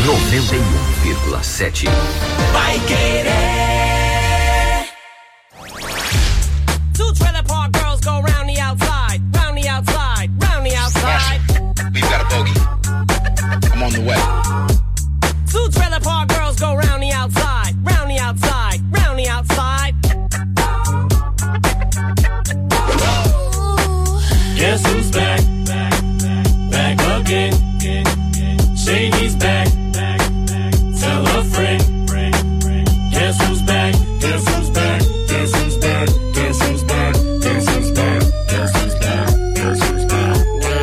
91,7. Vai querer. Two trailer park girls go round the outside, round the outside, round the outside. We've got a bogey. I'm on the way. Two trailer park girls go round the outside, round the outside, round the outside. Guess who's back? Back again. Shady's back. Tell a friend. Guess who's back? Guess who's back? Guess who's back? Guess who's back? Guess who's back? Guess who's back? Guess who's back?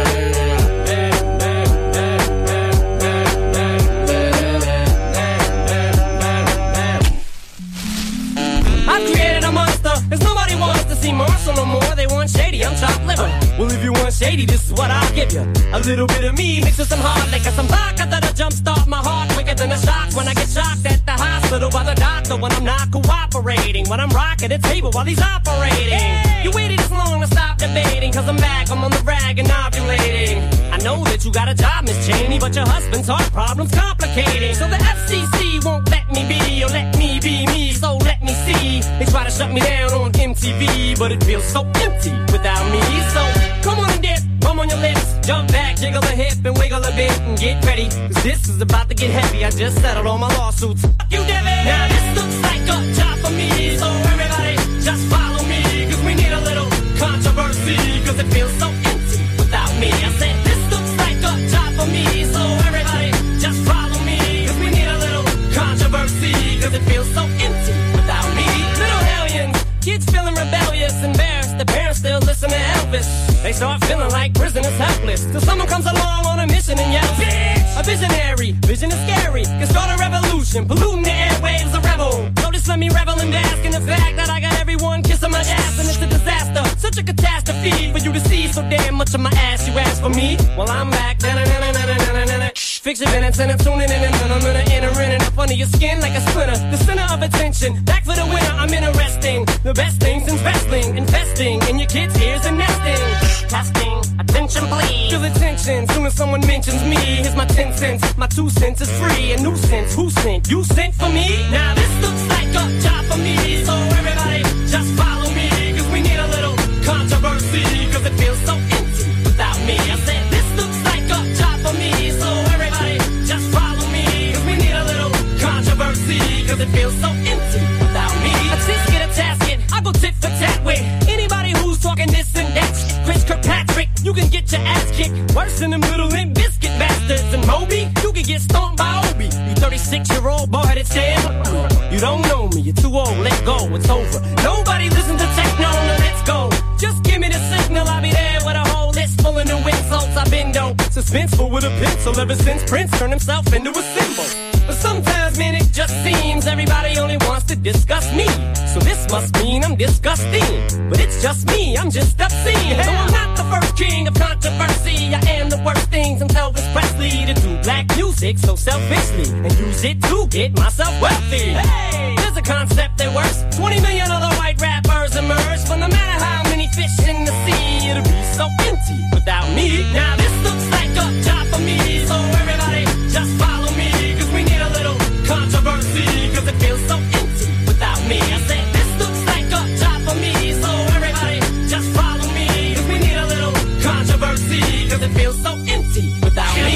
I've created a monster, cause nobody wants to see Marshall no more. They want Shady, I'm chopped liver. Well, if you want Shady, this is what I'll give you. A little bit of me mixed with some hard liquor, some vodka that'll jumpstart my heart quicker than a shock when I get shocked at the hospital by the doctor when I'm not cooperating, when I'm rocking the table while he's operating. Hey! You waited this long to stop debating, cause I'm back, I'm on the rag and ovulating. I know that you got a job, Miss Cheney, but your husband's heart problem's complicating. So the FCC won't let me be, or let me be me, so let me see. They try to shut me down on MTV, but it feels so empty without me. So come on and dip, bum on your lips, jump back, jiggle a hip and wiggle a bit and get ready, cause this is about to get heavy. I just settled all my lawsuits. Fuck you, Devin. Now this looks like a job for me, so everybody just follow me, cause we need a little controversy, cause it feels so empty without me. I said this looks like a job for me, so everybody just follow me, cause we need a little controversy, cause it feels so empty without me. Little hellions, kids feeling rebellious, embarrassed, the parents still listen to Elvis. They start feeling like prisoners helpless, till someone comes along on a mission and yells, bitch! A visionary, vision is scary, can start a revolution, polluting the airwaves, a rebel. So just let me revel and bask in the fact that I got everyone kissing my ass, and it's a disaster, such a catastrophe for you to see so damn much of my ass. You ask for me, well I'm back. Fix your minutes and I'm tuning in and I'm gonna enter in and up under your skin like a splinter. The center of attention, back for the winner, I'm interesting. The best things in wrestling, investing in your kids' ears and nesting. Testing, attention please. Feel the tension, soon as someone mentions me. Here's my 10 cents, my 2 cents is free. A nuisance, who sent? You sent for me? Now this looks like a job for me, so everybody just follow me, cause we need a little controversy, cause it feels so empty without me. I said this looks like a job for me, so everybody just follow me, cause we need a little controversy, cause it feels so empty without me. A tisk get a tasket, I go tit for tat with anybody who's talking this and that. Chris Kirkpatrick, you can get your ass kicked worse than them little Limp Bizkit bastards. And Moby, you can get stomped by Obi. You 36-year-old boy headed stand. You don't know me, you're too old, let go, it's over. Nobody listen to techno, no let's go. Just give me the signal, I'll be there with a whole list full of new insults. I've been dope, suspenseful with a pencil ever since Prince turned himself into a symbol. But sometimes, man, it just seems everybody only wants to discuss me. So this must mean I'm disgusting. But it's just me, I'm just obscene. So I'm not the first king of controversy. I am the worst things from Elvis Presley to do black music so selfishly and use it to get myself wealthy. Hey, there's a concept that works. 20 million other white rappers emerge, but no matter how many fish in the sea, it'll be so empty without me. Now this looks like a job for me, so everybody just follow me, cause we need a little controversy, cause it feels so empty without me. I said this looks like a job for me, so everybody just follow me, cause we need a little controversy, cause it feels so empty without me.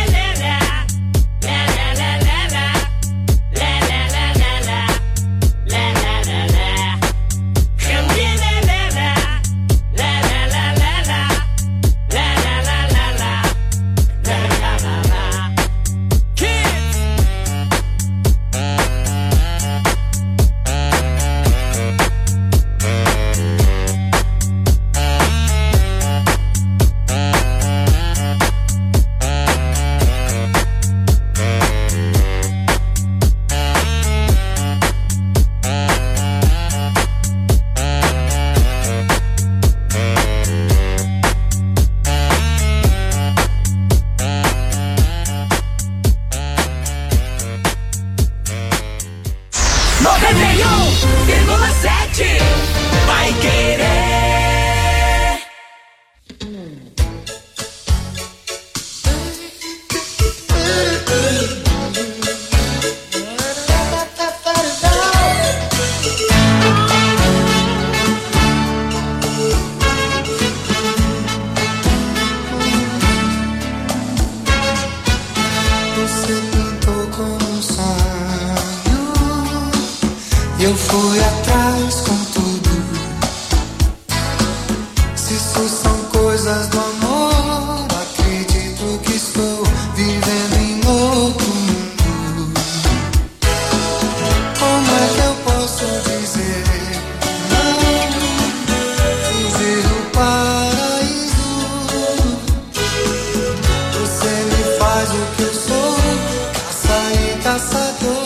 Vai querer. fui atrás com tudo. Se isso são coisas do amor, acredito que estou vivendo em outro mundo. Como é que eu posso dizer não? Fugir do paraíso. Você me faz o que eu sou, caça e caçador.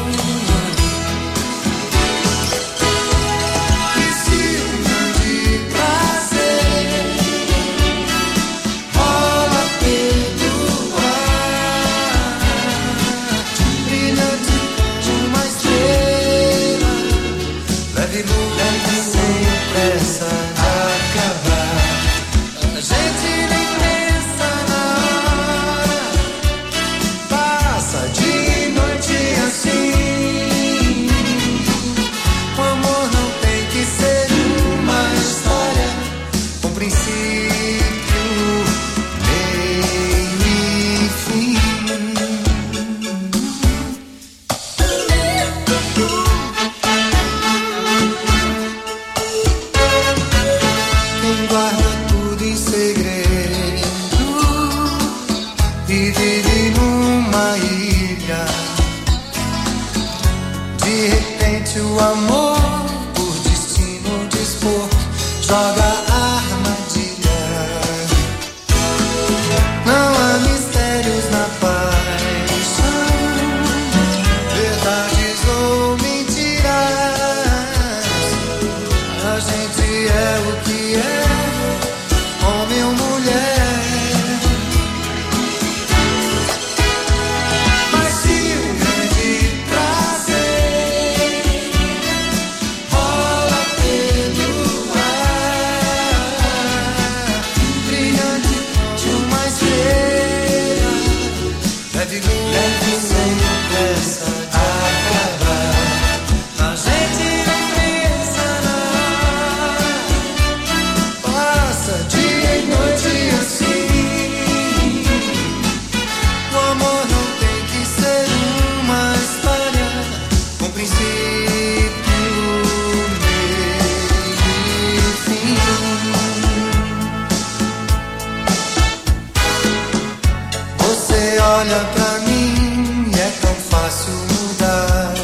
Olha pra mim, é tão fácil mudar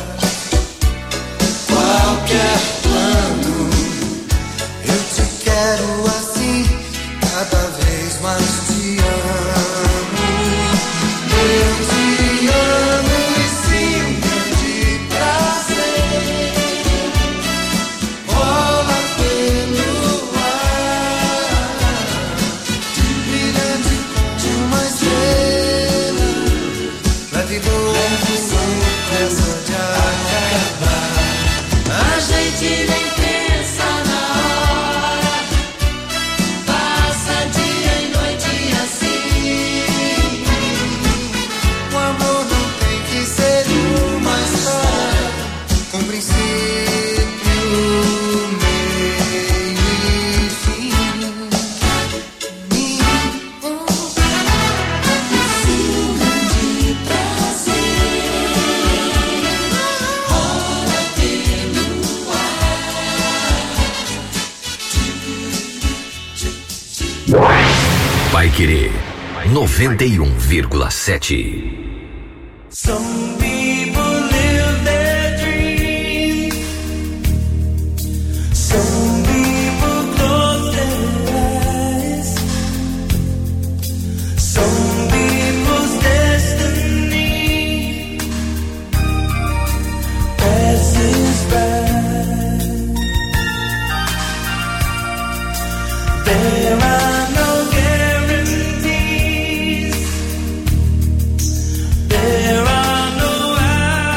qualquer plano. Eu te quero assim, cada vez mais te amo. Eu te amo e sim, um grande prazer rola pelo ar, brilhante de uma estrela. Leve sem pressa de acabar. A gente nem pensa na hora, passa dia e noite assim. O amor não tem que ser uma história com princípio, meio e fim. Vai Querer 91,7. Some people live their dreams. Some people close their eyes. Some people's destiny passes by. There are no guarantees. There are no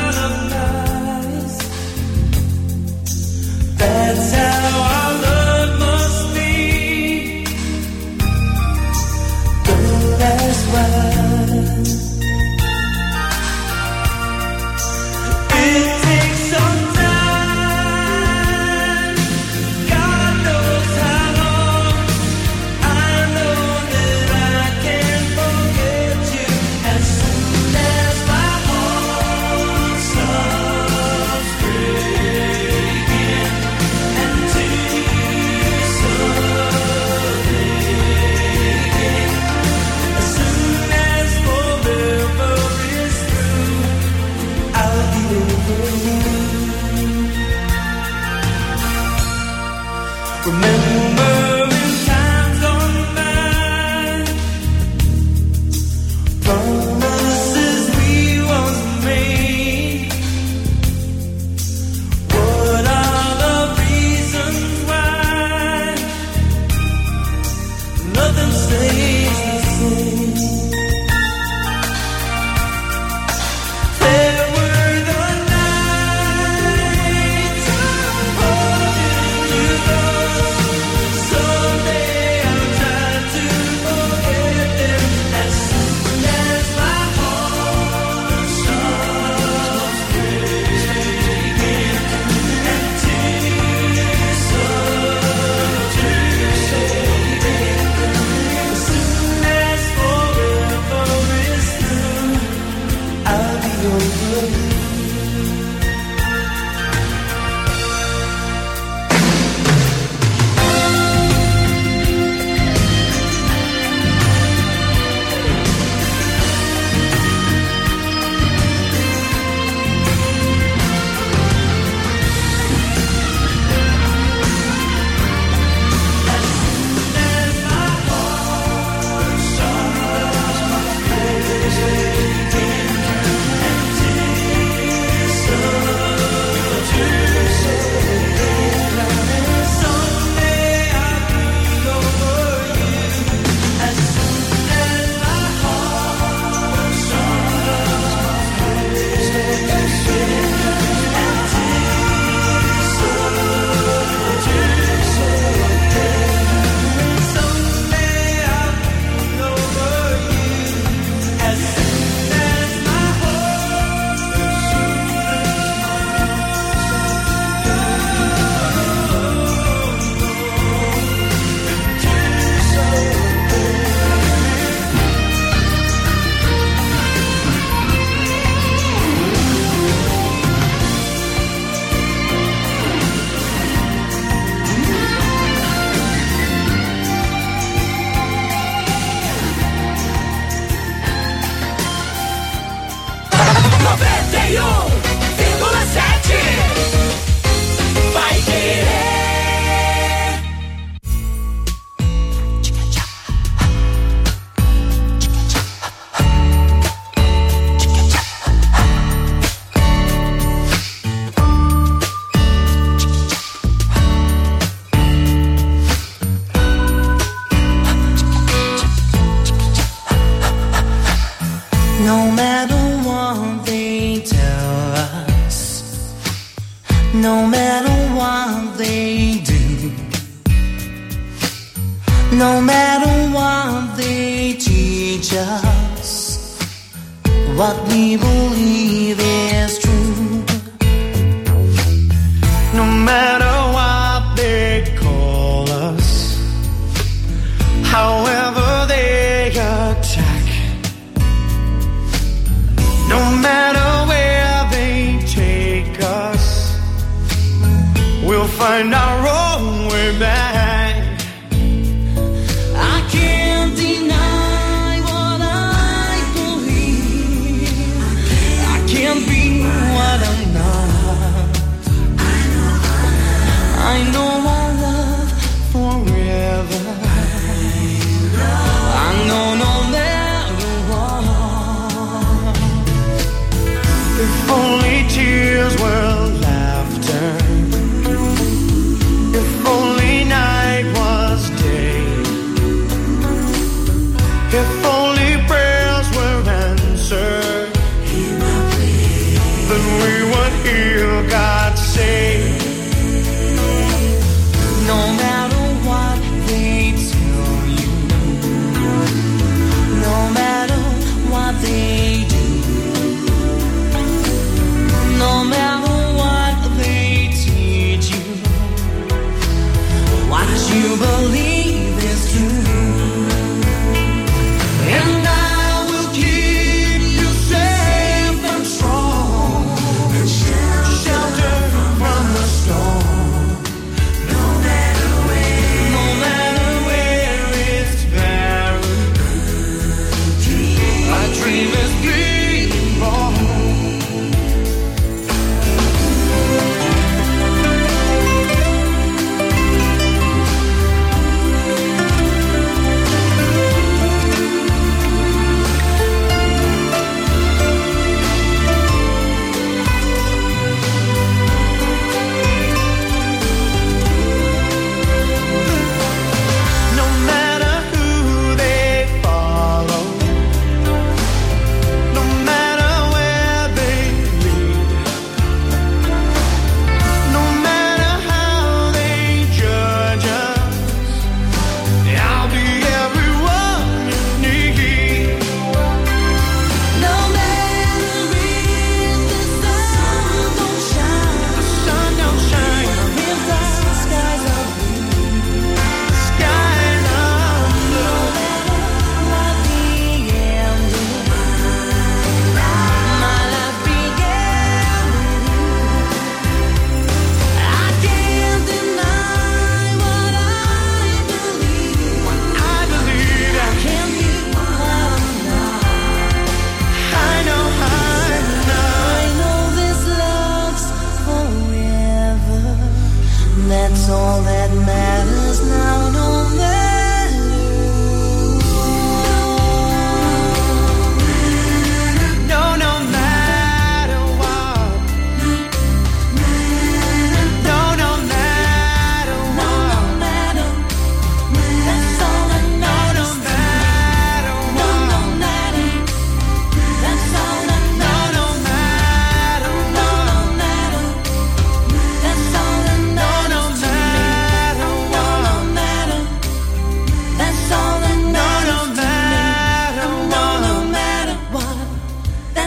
Shelter from the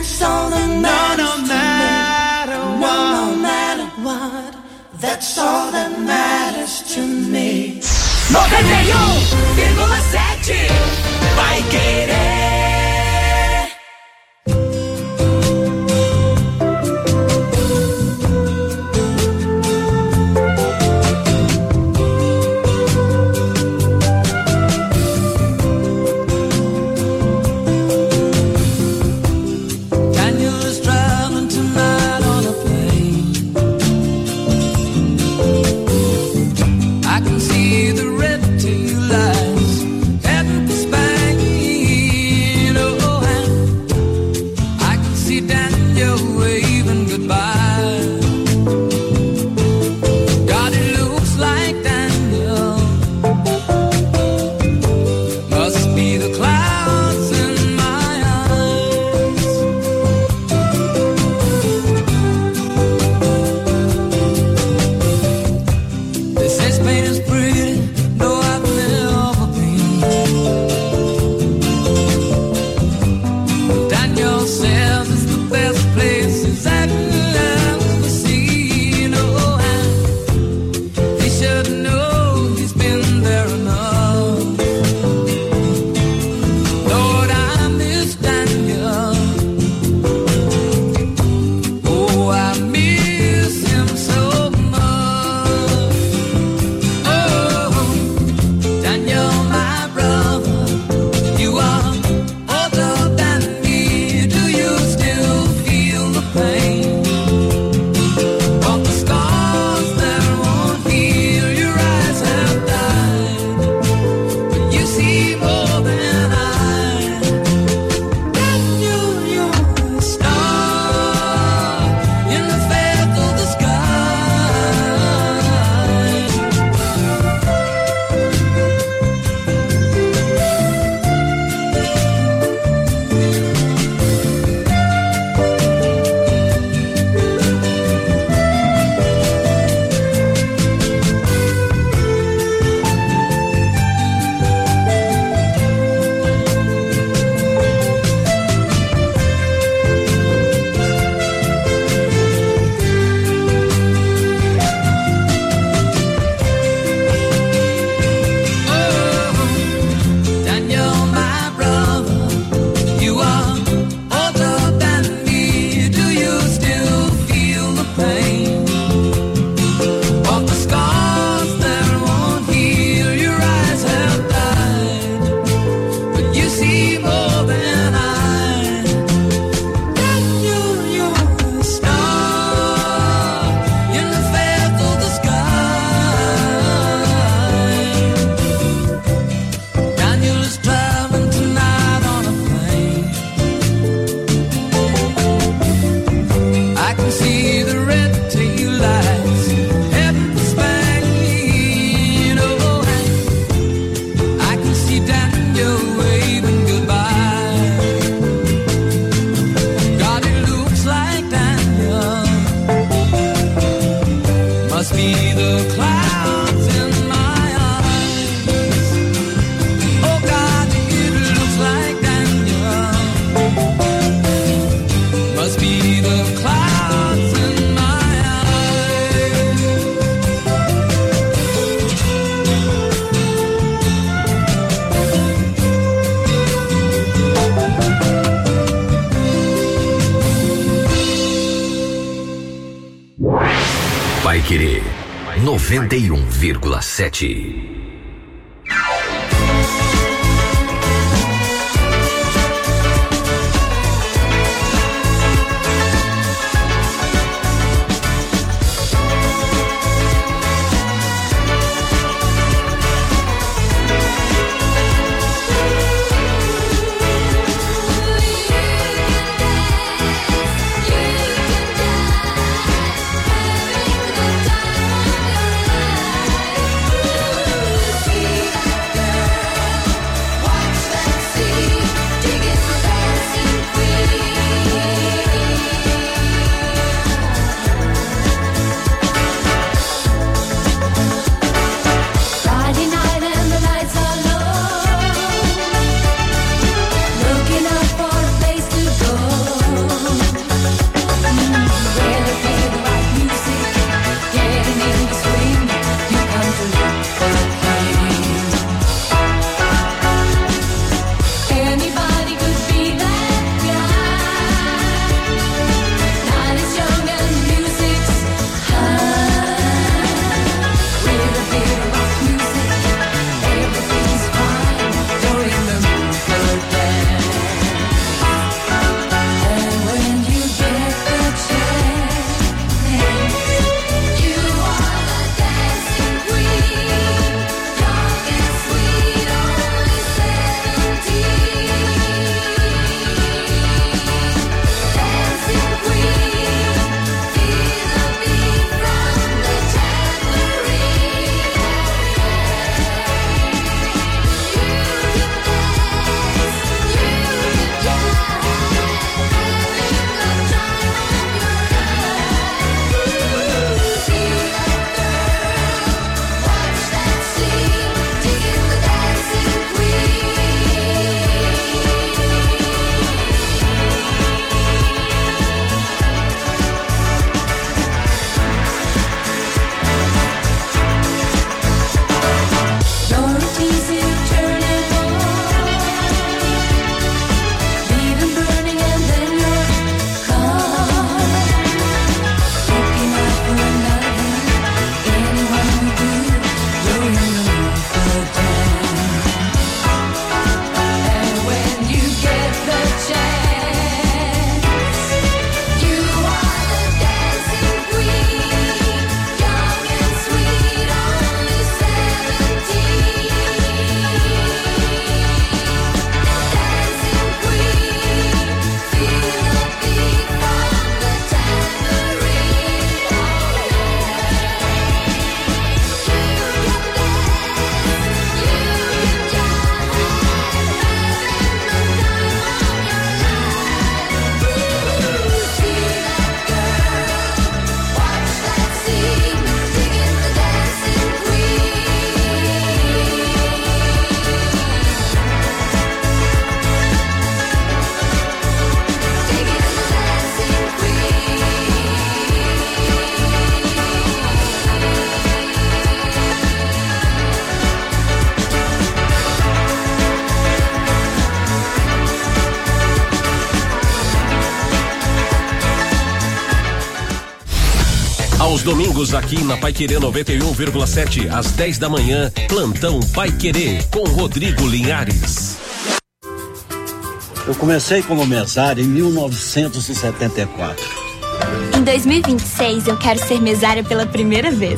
That's all that matters. No matter what. That's all that matters to me. 91,7 Vai Querer. Vai Querer 91,7. Aos domingos aqui na Paiquerê 91,7 às 10 da manhã, Plantão Paiquerê com Rodrigo Linhares. Eu comecei como mesário em 1974. Em 2026 eu quero ser mesária pela primeira vez.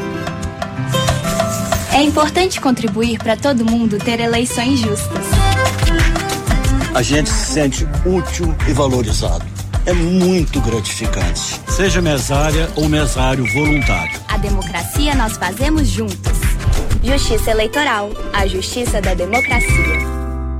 É importante contribuir para todo mundo ter eleições justas. A gente se sente útil e valorizado. É muito gratificante. Seja mesária ou mesário voluntário. A democracia nós fazemos juntos. Justiça Eleitoral, a justiça da democracia.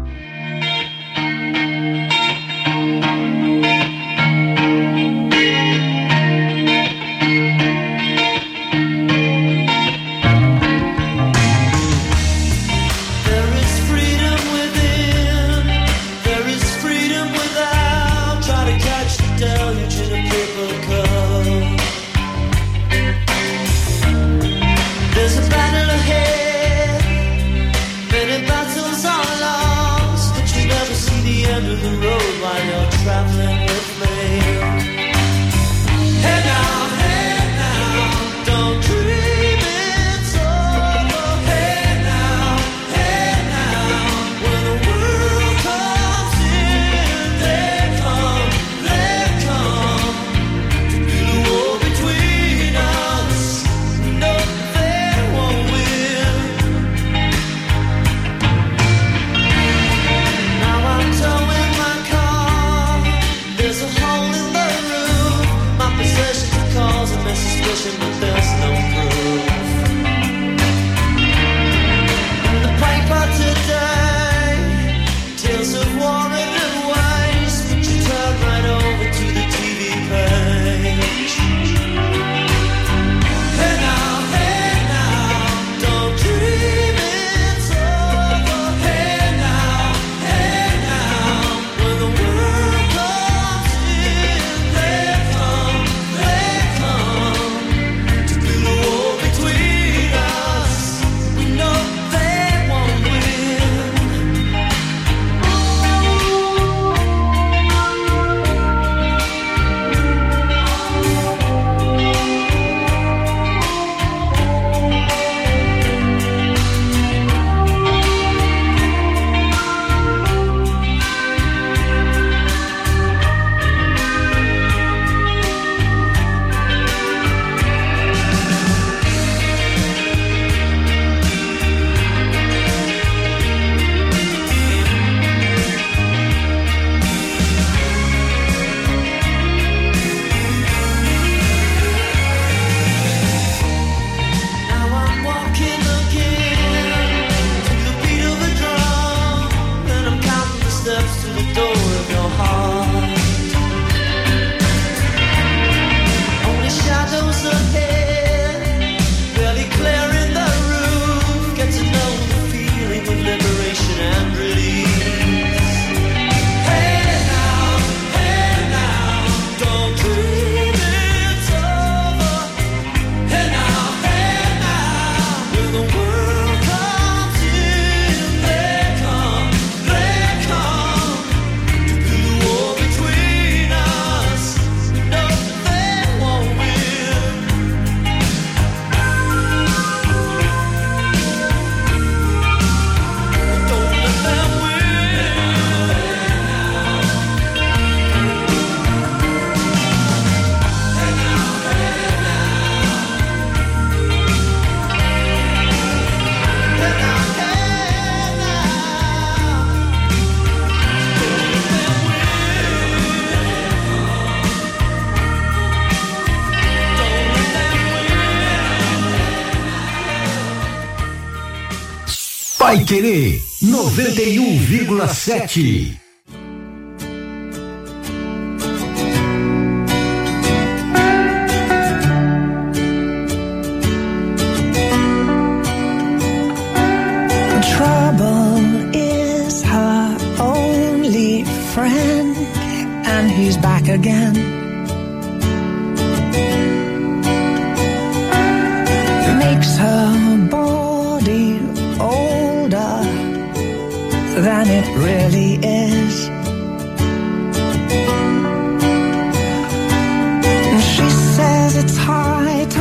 Paiquerê 91,7. Trouble is her only friend, and he's back again. Makes her body older than it really is. She says it's hard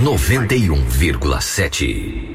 91,7.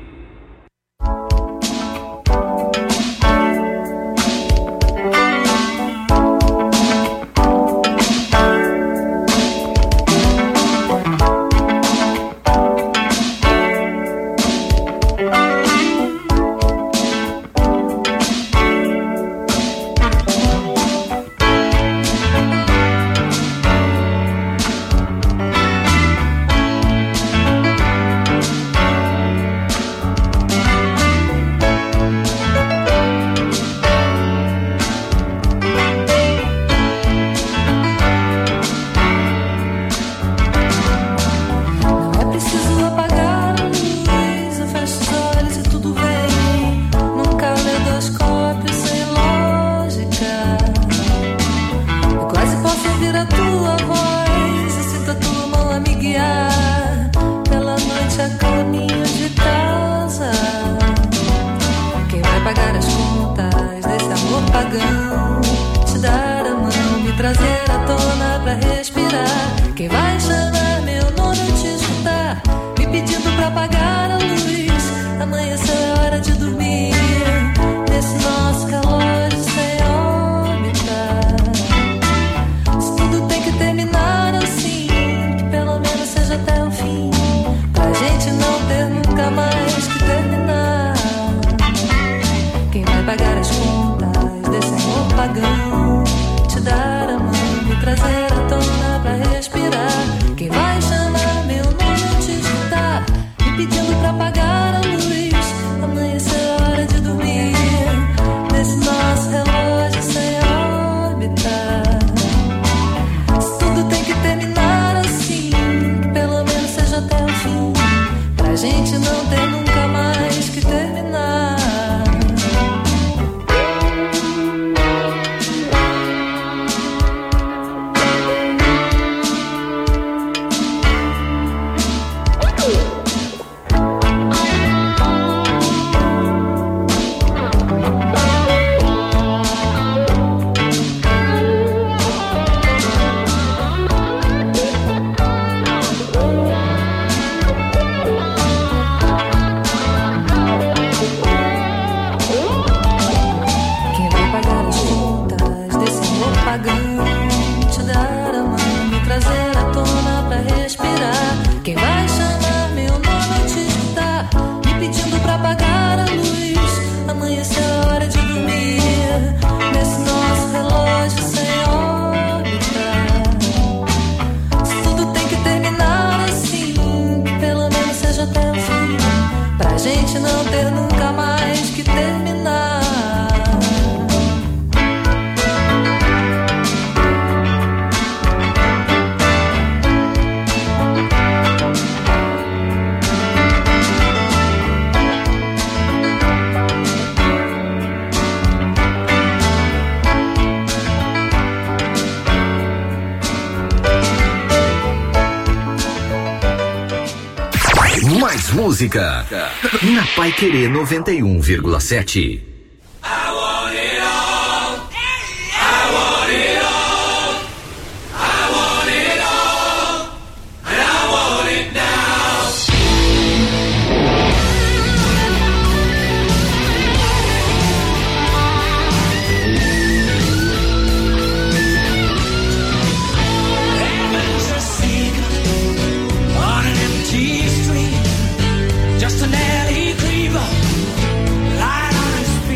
Música na Paiquerê 91,7. Just an alley cleaver, light on his feet.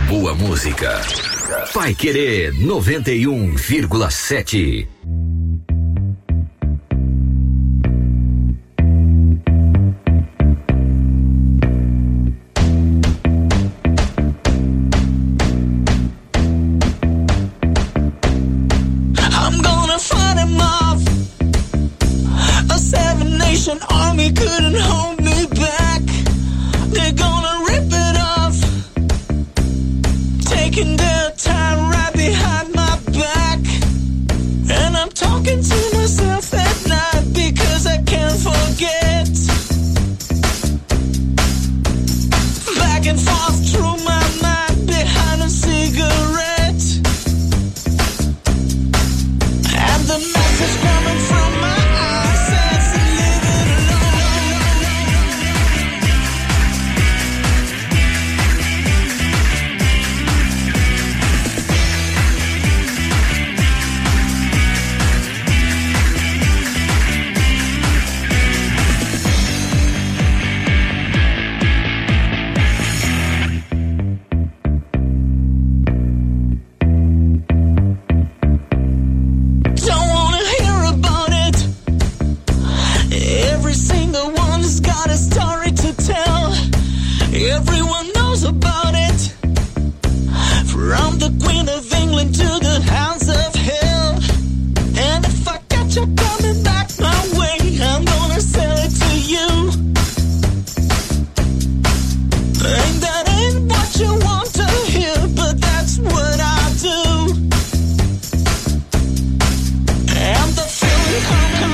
boa música. Paiquerê 91,7. I'm gonna fight him off. A 7-nation army couldn't hold me back. They're gonna rip it off, taking their time right behind my back. And I'm talking to myself at night because I can't forget. Back and forth through my mind behind a cigarette. And the message coming from my eyes says leave it Don't wanna hear about it. Every single one's got a story to tell. Everyone knows about it. From the Queen of England to the Hounds of Hell. And if I catch you coming back my way, I'm gonna sell it to you. And that ain't what you want to hear, but that's what I do. And the feeling coming,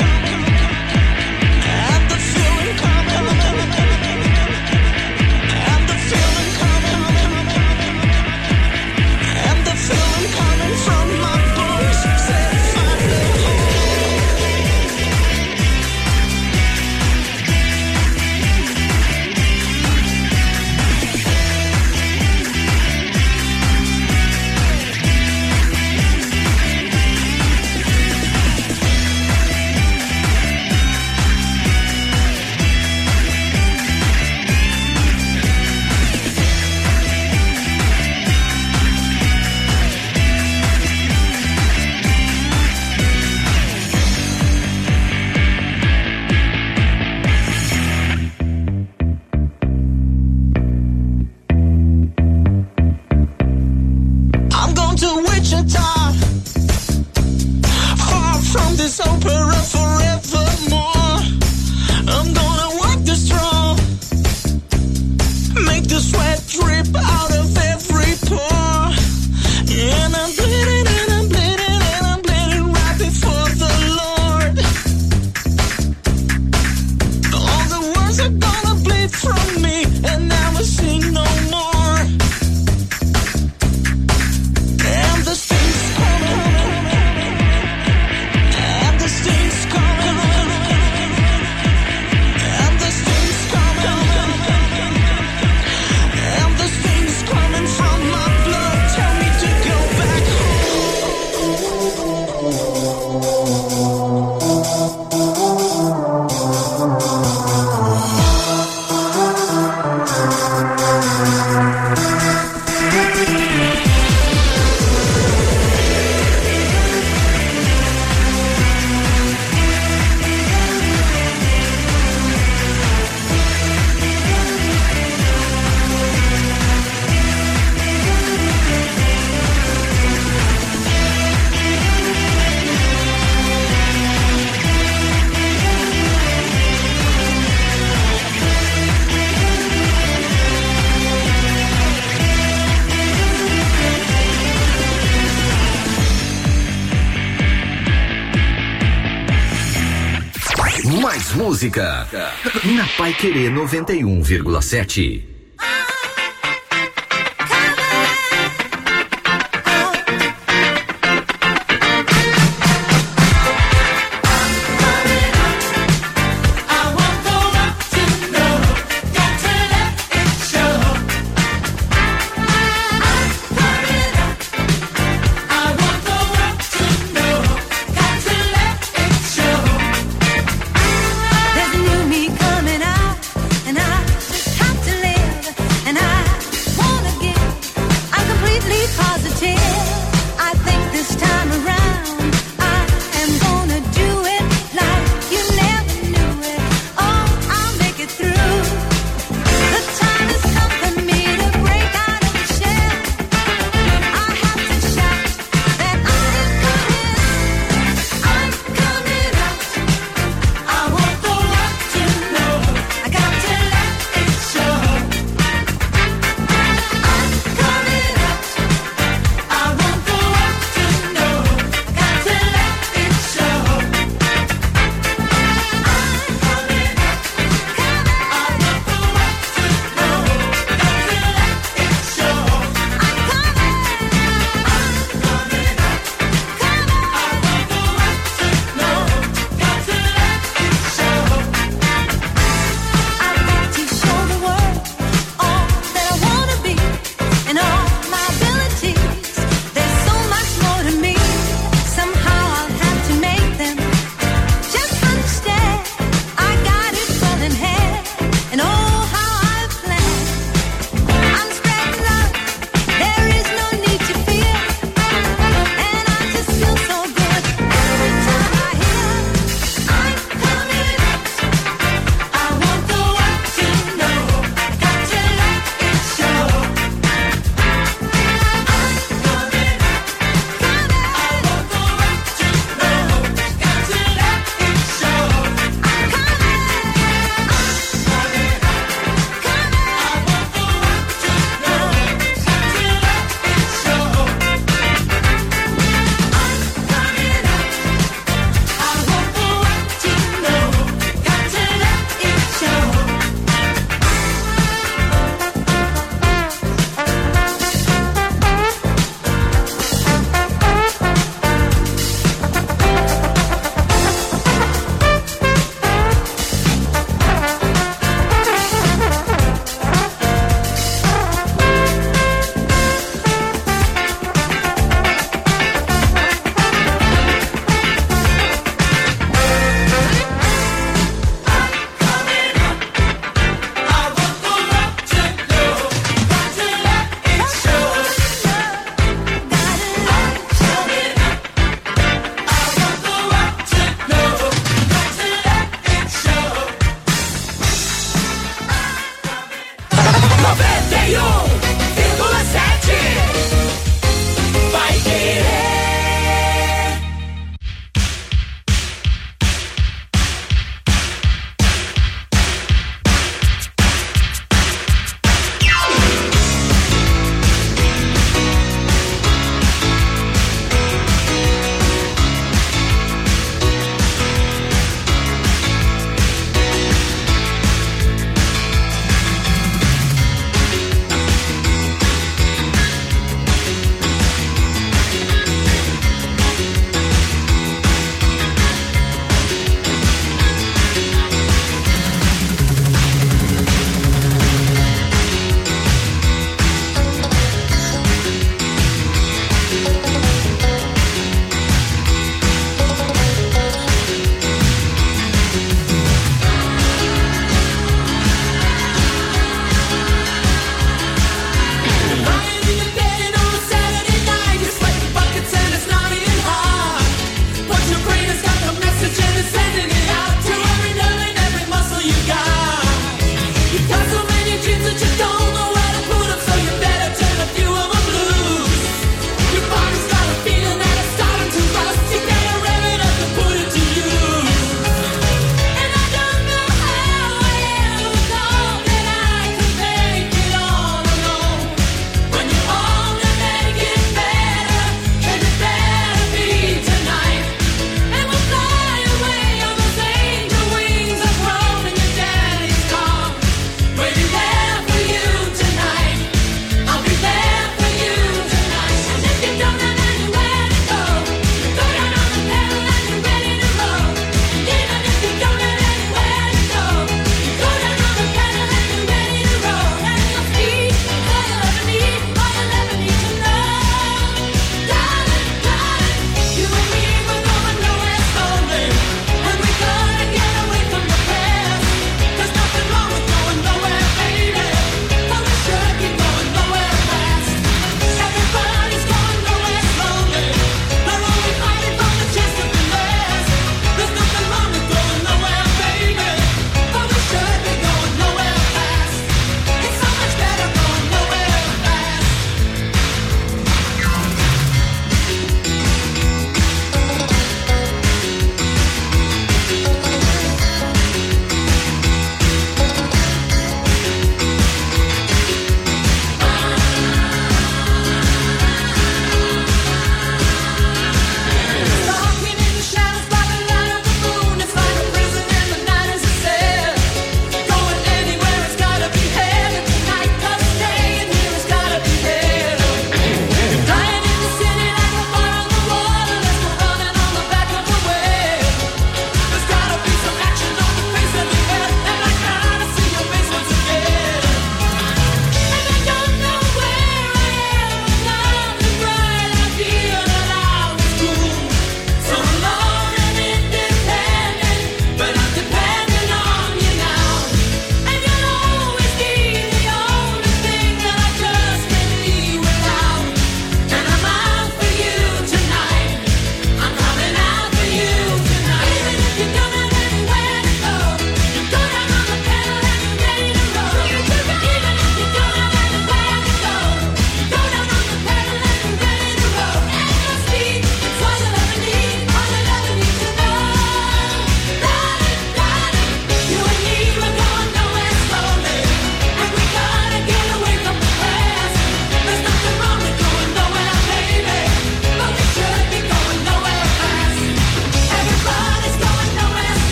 and the feeling coming, and the feeling coming, and the feeling coming from my bones said find the I'm going to Wichita, far from this opera forevermore. I'm gonna work the straw, make the sweat drip out of every pore. And I'm bleeding and I'm bleeding and I'm bleeding right before the Lord. All the words are gonna bleed from me and I will sing no more. And the sting's coming, and the sting's coming, and the sting's coming, and the sting's coming from my blood. Tell me to go back Mais música na Paiquerê 91,7. There's a new me coming out, and I just have to live.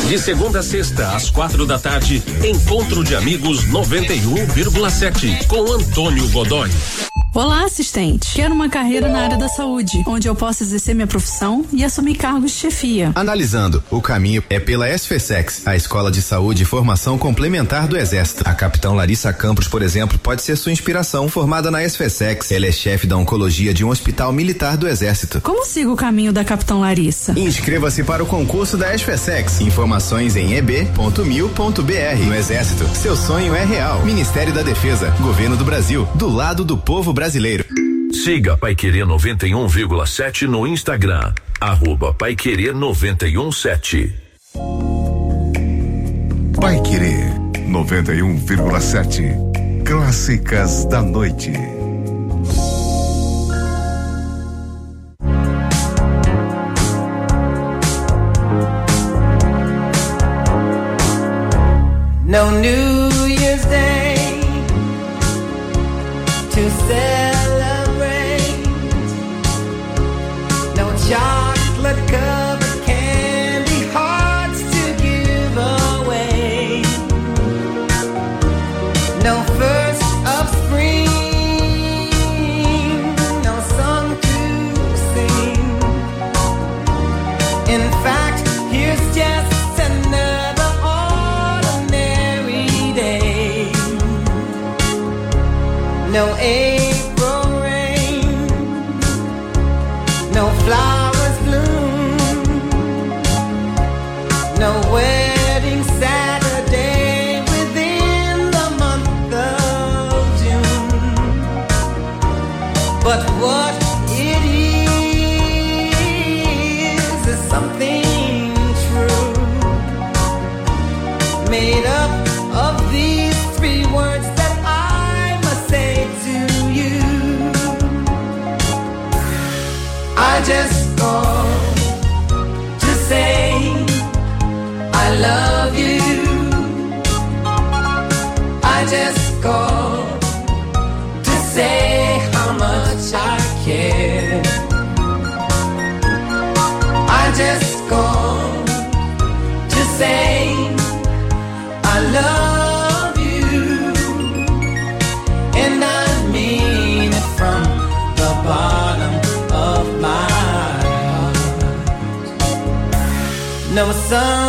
De segunda a sexta, às 4 da tarde, Encontro de Amigos 91,7 com Antônio Godoy. Olá, assistente. Quero uma carreira na área da saúde, onde eu possa exercer minha profissão e assumir cargos de chefia. Analisando, o caminho é pela SFSEX, a Escola de Saúde e Formação Complementar do Exército. A capitã Larissa Campos, por exemplo, pode ser sua inspiração. Formada na SFSEX, ela é chefe da oncologia de um hospital militar do Exército. Como sigo o caminho da capitã Larissa? Inscreva-se para o concurso da SFSEX. Informações em eb.mil.br. No Exército, seu sonho é real. Ministério da Defesa, Governo do Brasil, do lado do povo brasileiro. Siga Paiquerê 91,7 no Instagram, @Paiquerê 91,7. Paiquerê 91,7. Clássicas da noite. No New Year's Day to celebrate. No chocolate covered candy hearts to give away. No first of spring, no song to sing. In fact, here's just another ordinary day. No April rain, no flowers bloom, no wedding Saturday within the month of June. But what it is something true, made up of these three words that I must say to you. I just called to say I love you. I just called to say how much I care. I just called to say I love you, and I mean it from the bottom of my heart. No sun